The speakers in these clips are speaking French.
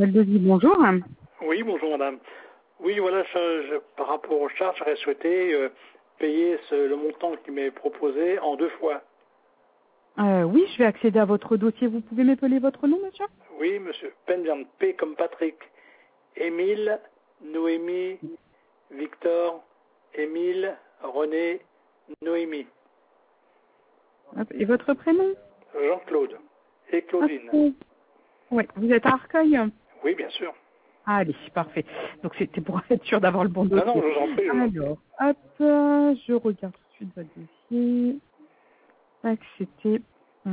Devis, bonjour. Oui, bonjour madame. Oui, voilà, par rapport aux charges, j'aurais souhaité payer le montant qui m'est proposé en 2 fois. Oui, je vais accéder à votre dossier. Vous pouvez m'épeler votre nom, monsieur? Oui, monsieur Penvian, P comme Patrick, Émile, Noémie, Victor, Émile, René, Noémie, Hop, et votre prénom? Jean-Claude et Claudine. Oui, vous êtes à Arcueil? Oui, bien sûr. Allez, parfait. Donc c'était pour être sûr d'avoir le bon dossier. Non, je vous en prie. Alors, hop, je regarde tout de suite votre dossier. Tac, c'était...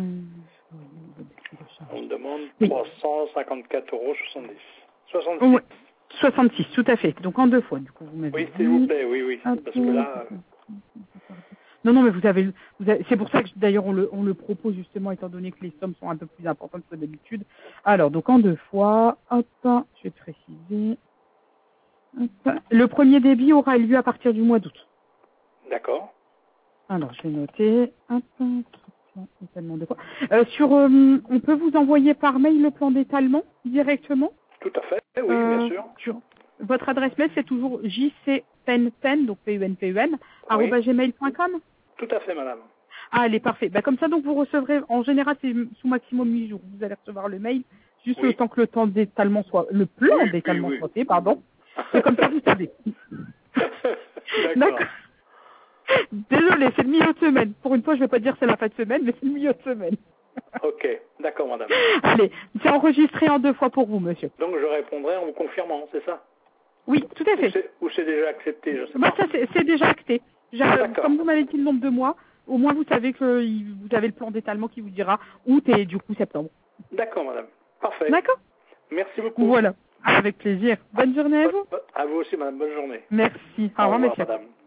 On me demande Oui. 354,70 €. 66. Ouais, 66, tout à fait. Donc en 2 fois, du coup, vous m'avez Oui, dit. s'il vous plaît, oui. Hop, Parce que là... Non, mais vous avez c'est pour ça que d'ailleurs on le propose justement, étant donné que les sommes sont un peu plus importantes que d'habitude. Alors, donc en 2 fois, hop, je vais préciser. Hop, le premier débit aura lieu à partir du mois d'août. D'accord. Alors, je vais noter. Hop, étalement 2 fois. On peut vous envoyer par mail le plan d'étalement directement. Tout à fait, oui, bien sûr. Votre adresse mail, c'est toujours jcpenpen, donc penpen, Oui. @gmail.com. Tout à fait, madame. Ah, elle est parfaite. Bah, comme ça, donc, vous recevrez, en général, c'est sous maximum 8 jours. Vous allez recevoir le mail, juste le Oui. temps que le temps d'étalement soit, le plan d'étalement soit fait, pardon. C'est comme ça, vous savez. D'accord. Désolé, c'est le milieu de semaine. Pour une fois, je vais pas dire c'est la fin de semaine, mais c'est le milieu de semaine. Ok, d'accord, madame. Allez, c'est enregistré en 2 fois pour vous, monsieur. Donc, je répondrai en vous confirmant, c'est ça? Oui, tout à fait. Ou c'est déjà accepté, je sais Bah, pas. ça, c'est déjà acté. D'accord. Comme vous m'avez dit le nombre de mois, au moins vous savez que vous avez le plan d'étalement qui vous dira août et du coup septembre. D'accord, madame. Parfait. D'accord? Merci beaucoup. Voilà. Avec plaisir. Bonne journée à vous. À vous aussi, madame. Bonne journée. Merci. Au Au revoir, revoir, monsieur. madame.